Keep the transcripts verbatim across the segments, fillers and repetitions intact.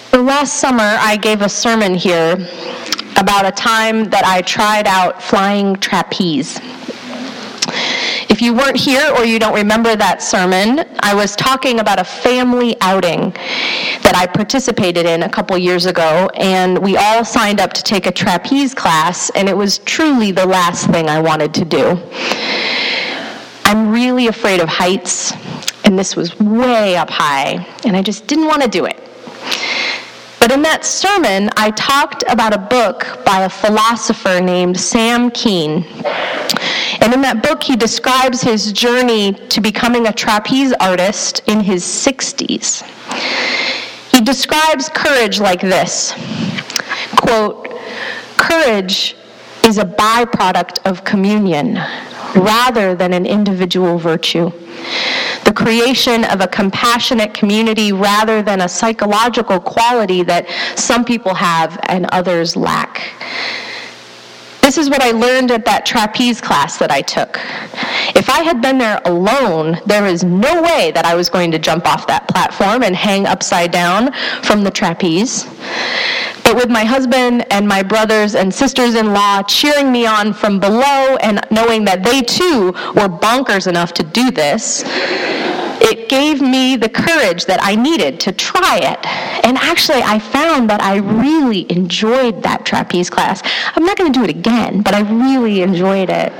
So last summer, I gave a sermon here about a time that I tried out flying trapeze. If you weren't here or you don't remember that sermon, I was talking about a family outing that I participated in a couple years ago, and we all signed up to take a trapeze class, and it was truly the last thing I wanted to do. I'm really afraid of heights, and this was way up high, and I just didn't want to do it. But in that sermon, I talked about a book by a philosopher named Sam Keen. And in that book, he describes his journey to becoming a trapeze artist in his sixties. He describes courage like this, quote, "Courage is a byproduct of communion rather than an individual virtue. The creation of a compassionate community rather than a psychological quality that some people have and others lack." This is what I learned at that trapeze class that I took. If I had been there alone, there is no way that I was going to jump off that platform and hang upside down from the trapeze. But with my husband and my brothers and sisters-in-law cheering me on from below and knowing that they too were bonkers enough to do this, it gave me the courage that I needed to try it. And actually, I found that I really enjoyed that trapeze class. I'm not going to do it again, but I really enjoyed it.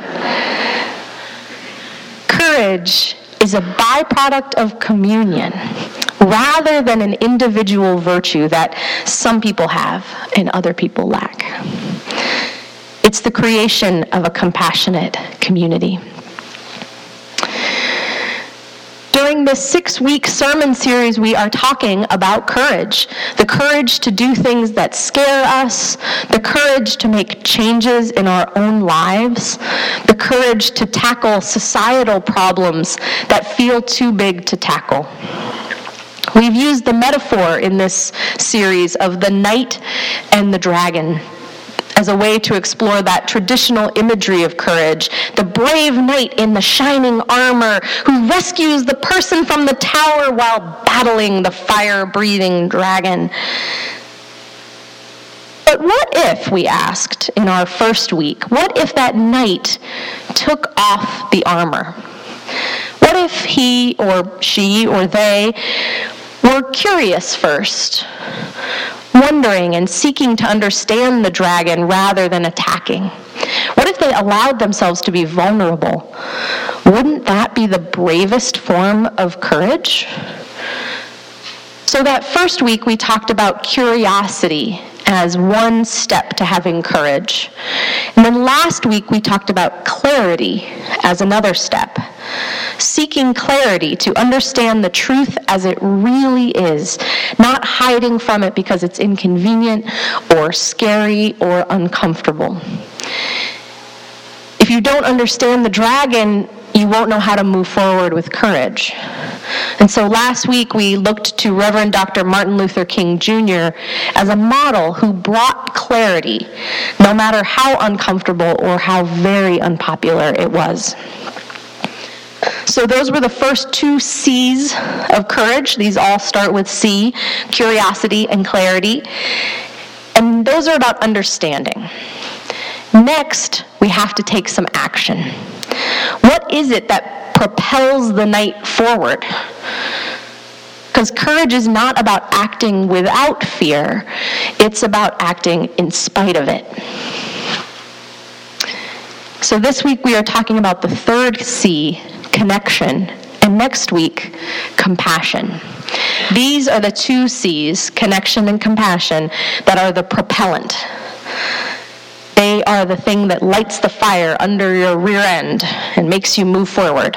Courage is a byproduct of communion rather than an individual virtue that some people have and other people lack. It's the creation of a compassionate community. During this six-week sermon series, we are talking about courage. The courage to do things that scare us, the courage to make changes in our own lives, the courage to tackle societal problems that feel too big to tackle. We've used the metaphor in this series of the knight and the dragon as a way to explore that traditional imagery of courage, the brave knight in the shining armor who rescues the person from the tower while battling the fire-breathing dragon. But what if, we asked in our first week, what if that knight took off the armor? What if he or she or they were curious first, wondering and seeking to understand the dragon rather than attacking? What if they allowed themselves to be vulnerable? Wouldn't that be the bravest form of courage? So that first week we talked about curiosity as one step to having courage. And then last week we talked about clarity as another step. Seeking clarity to understand the truth as it really is, not hiding from it because it's inconvenient or scary or uncomfortable. If you don't understand the dragon, you won't know how to move forward with courage. And so last week we looked to Reverend Doctor Martin Luther King Junior as a model who brought clarity, no matter how uncomfortable or how very unpopular it was. So those were the first two C's of courage. These all start with C, curiosity and clarity. And those are about understanding. Next, we have to take some action. What is it that propels the knight forward? Because courage is not about acting without fear. It's about acting in spite of it. So this week we are talking about the third C, connection, and next week, compassion. These are the two C's, connection and compassion, that are the propellant. They are the thing that lights the fire under your rear end and makes you move forward.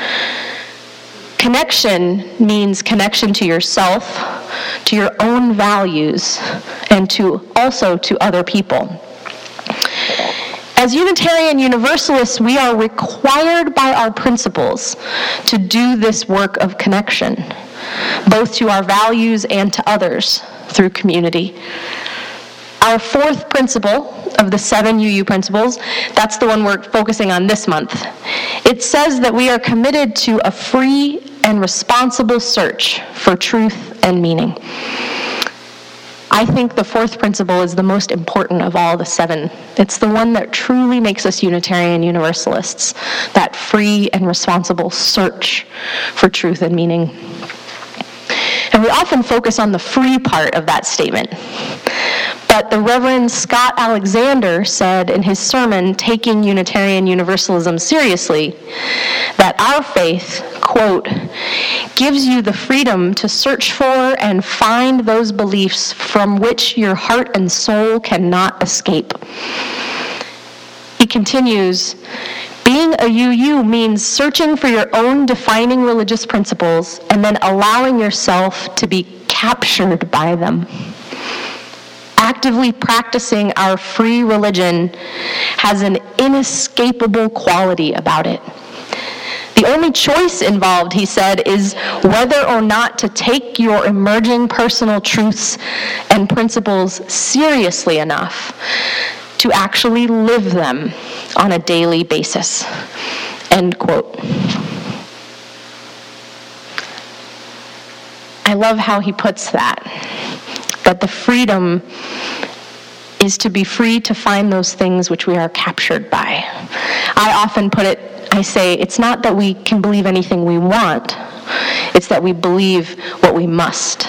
Connection means connection to yourself, to your own values, and to also to other people. As Unitarian Universalists, we are required by our principles to do this work of connection, both to our values and to others through community. Our fourth principle of the seven U U principles, that's the one we're focusing on this month. It says that we are committed to a free and responsible search for truth and meaning. I think the fourth principle is the most important of all the seven. It's the one that truly makes us Unitarian Universalists, that free and responsible search for truth and meaning. And we often focus on the free part of that statement. But the Reverend Scott Alexander said in his sermon, Taking Unitarian Universalism Seriously, that our faith, quote, gives you the freedom to search for and find those beliefs from which your heart and soul cannot escape. He continues, being a U U means searching for your own defining religious principles and then allowing yourself to be captured by them. Actively practicing our free religion has an inescapable quality about it. The only choice involved, he said, is whether or not to take your emerging personal truths and principles seriously enough to actually live them on a daily basis. End quote. I love how he puts that. That the freedom is to be free to find those things which we are captured by. I often put it, I say, it's not that we can believe anything we want, it's that we believe what we must.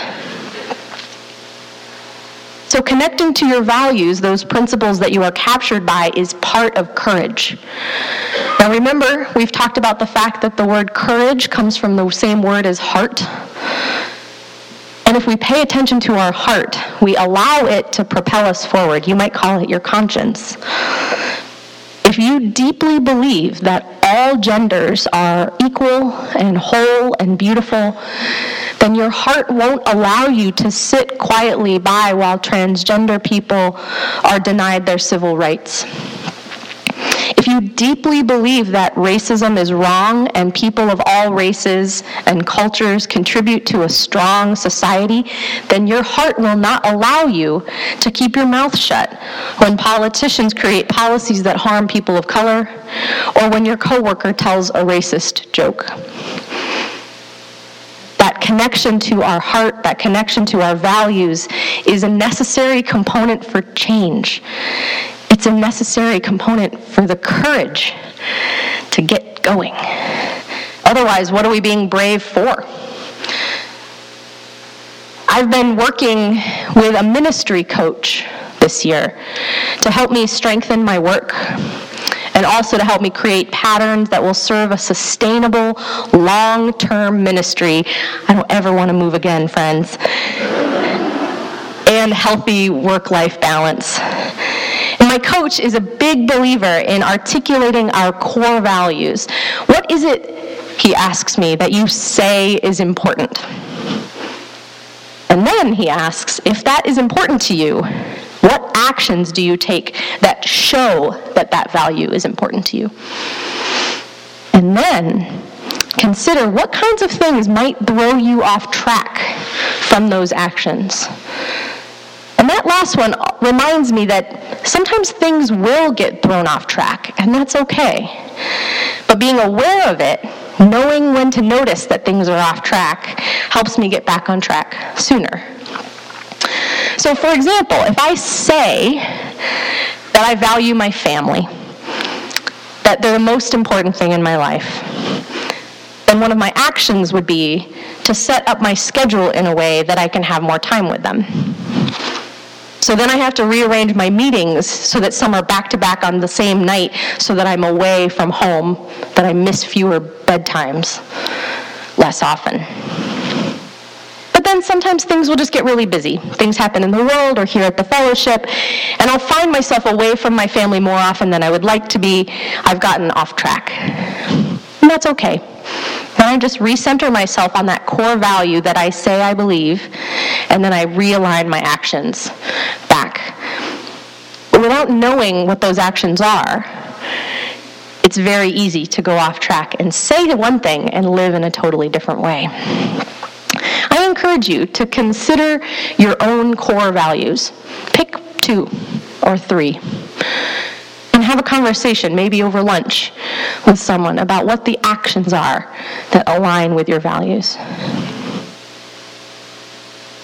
So connecting to your values, those principles that you are captured by, is part of courage. Now remember, we've talked about the fact that the word courage comes from the same word as heart. And if we pay attention to our heart, we allow it to propel us forward. You might call it your conscience. If you deeply believe that all genders are equal and whole and beautiful, then your heart won't allow you to sit quietly by while transgender people are denied their civil rights. If you deeply believe that racism is wrong and people of all races and cultures contribute to a strong society, then your heart will not allow you to keep your mouth shut when politicians create policies that harm people of color, or when your coworker tells a racist joke. That connection to our heart, that connection to our values, is a necessary component for change. It's a necessary component for the courage to get going. Otherwise, what are we being brave for? I've been working with a ministry coach this year to help me strengthen my work and also to help me create patterns that will serve a sustainable, long-term ministry. I don't ever want to move again, friends. And healthy work-life balance. And my coach is a big believer in articulating our core values. What is it, he asks me, that you say is important? And then he asks, if that is important to you, what actions do you take that show that that value is important to you? And then consider what kinds of things might throw you off track from those actions. And that last one reminds me that sometimes things will get thrown off track, and that's okay. But being aware of it, knowing when to notice that things are off track, helps me get back on track sooner. So for example, if I say that I value my family, that they're the most important thing in my life, then one of my actions would be to set up my schedule in a way that I can have more time with them. So then I have to rearrange my meetings so that some are back-to-back on the same night so that I'm away from home, that I miss fewer bedtimes less often. But then sometimes things will just get really busy. Things happen in the world or here at the fellowship, and I'll find myself away from my family more often than I would like to be. I've gotten off track. And that's okay. Then I just recenter myself on that core value that I say I believe, and then I realign my actions back. But without knowing what those actions are, it's very easy to go off track and say one thing and live in a totally different way. I encourage you to consider your own core values. Pick two or three. And have a conversation, maybe over lunch, with someone about what the actions are that align with your values. The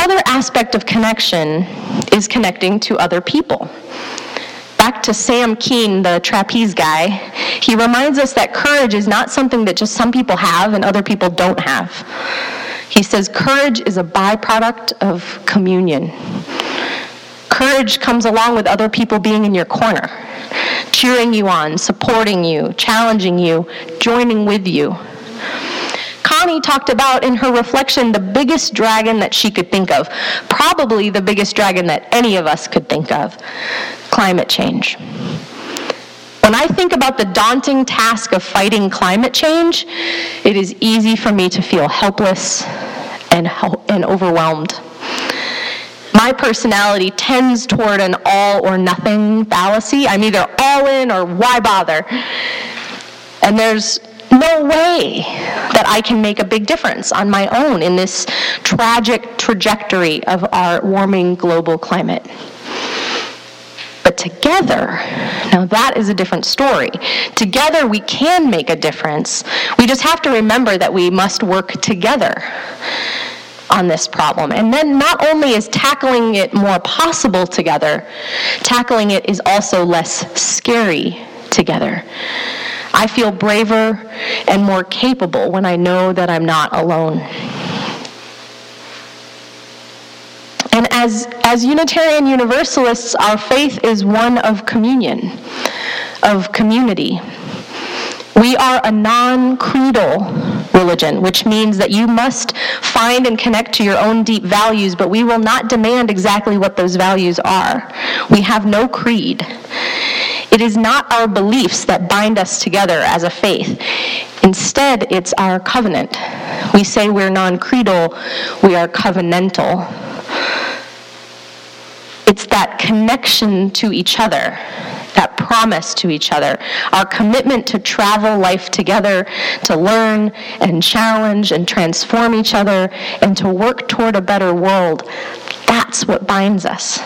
Another aspect of connection is connecting to other people. Back to Sam Keen, the trapeze guy, he reminds us that courage is not something that just some people have and other people don't have. He says courage is a byproduct of communion. Courage comes along with other people being in your corner, cheering you on, supporting you, challenging you, joining with you. Connie talked about in her reflection the biggest dragon that she could think of, probably the biggest dragon that any of us could think of, climate change. When I think about the daunting task of fighting climate change, it is easy for me to feel helpless and, and overwhelmed. My personality tends toward an all or nothing fallacy. I'm either all in or why bother? And there's no way that I can make a big difference on my own in this tragic trajectory of our warming global climate. But together, now that is a different story. Together we can make a difference. We just have to remember that we must work together on this problem. And then not only is tackling it more possible together, tackling it is also less scary together. I feel braver and more capable when I know that I'm not alone. And as, as Unitarian Universalists, our faith is one of communion, of community. We are a non-creedal religion, which means that you must find and connect to your own deep values, but we will not demand exactly what those values are. We have no creed. It is not our beliefs that bind us together as a faith. Instead, it's our covenant. We say we're non-creedal, we are covenantal. It's that connection to each other, that promise to each other, our commitment to travel life together, to learn and challenge and transform each other, and to work toward a better world. That's what binds us.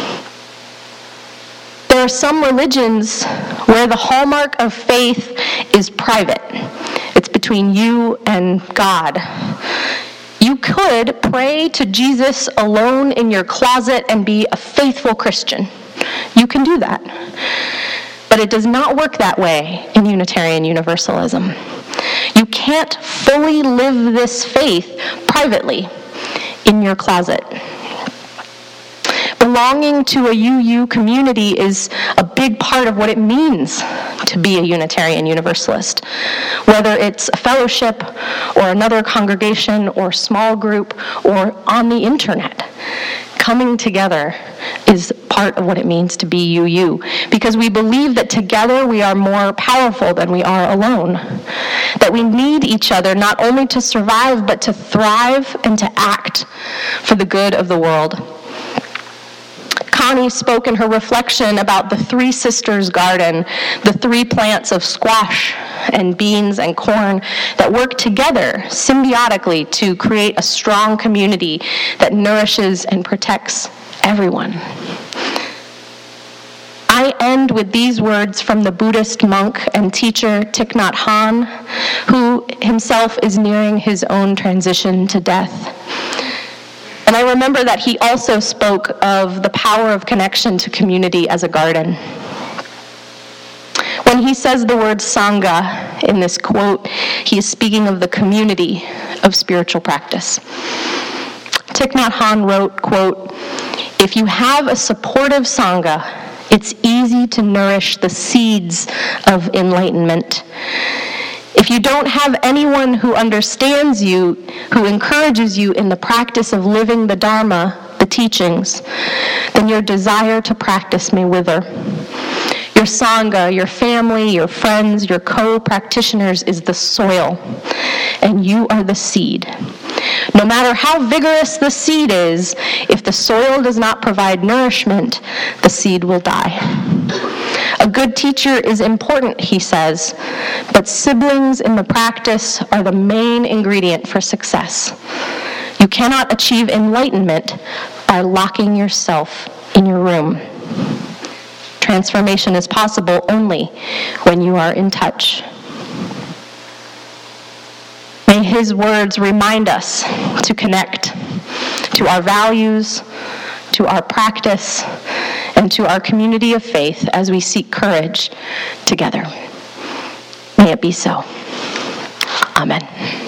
There are some religions where the hallmark of faith is private. It's between you and God. You could pray to Jesus alone in your closet and be a faithful Christian. You can do that. But it does not work that way in Unitarian Universalism. You can't fully live this faith privately in your closet. Belonging to a U U community is a big part of what it means to be a Unitarian Universalist. Whether it's a fellowship or another congregation or small group or on the internet, coming together is part of what it means to be U U, because we believe that together we are more powerful than we are alone, that we need each other not only to survive but to thrive and to act for the good of the world. Connie spoke in her reflection about the Three Sisters Garden, the three plants of squash and beans and corn that work together symbiotically to create a strong community that nourishes and protects everyone. I end with these words from the Buddhist monk and teacher Thich Nhat Hanh, who himself is nearing his own transition to death. And I remember that he also spoke of the power of connection to community as a garden. When he says the word Sangha in this quote, he is speaking of the community of spiritual practice. Thich Nhat Hanh wrote, quote, "If you have a supportive Sangha, it's easy to nourish the seeds of enlightenment. If you don't have anyone who understands you, who encourages you in the practice of living the Dharma, the teachings, then your desire to practice may wither. Your Sangha, your family, your friends, your co-practitioners is the soil, and you are the seed. No matter how vigorous the seed is, if the soil does not provide nourishment, the seed will die. A good teacher is important," he says, "but siblings in the practice are the main ingredient for success. You cannot achieve enlightenment by locking yourself in your room. Transformation is possible only when you are in touch." May his words remind us to connect, to our values, to our practice, and to our community of faith as we seek courage together. May it be so. Amen.